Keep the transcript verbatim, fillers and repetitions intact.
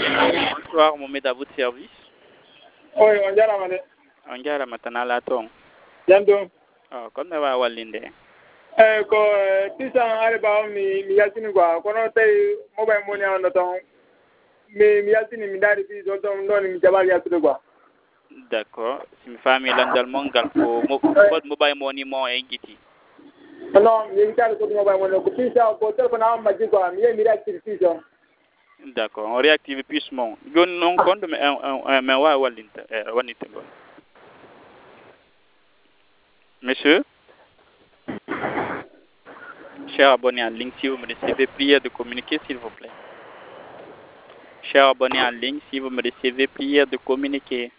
Bonsoir, Mohamed, à votre service. Oui, on dirait la On dirait la matinale à ton. Jando. Oh, comme ça va, Walinde. Eh, ko tisan ariba mi mi yasini kwa kono tay mobile money on ton mi mi yasini mi dari fi so ton don mi jabal yasini kwa. D'accord. Si mi famille landal mongal ko mobile money mo e giti. Non, mi mi tari ko mobile money ko tisan ko telephone am maji kwa mi mi reactive tisan. D'accord. On réactive puisement. Gon non compte mais un mais wa Walinde wanite gon. Monsieur, cher abonné en ligne, si vous me recevez, prière de communiquer, s'il vous plaît. Cher abonné en ligne, si vous me recevez, prière de communiquer.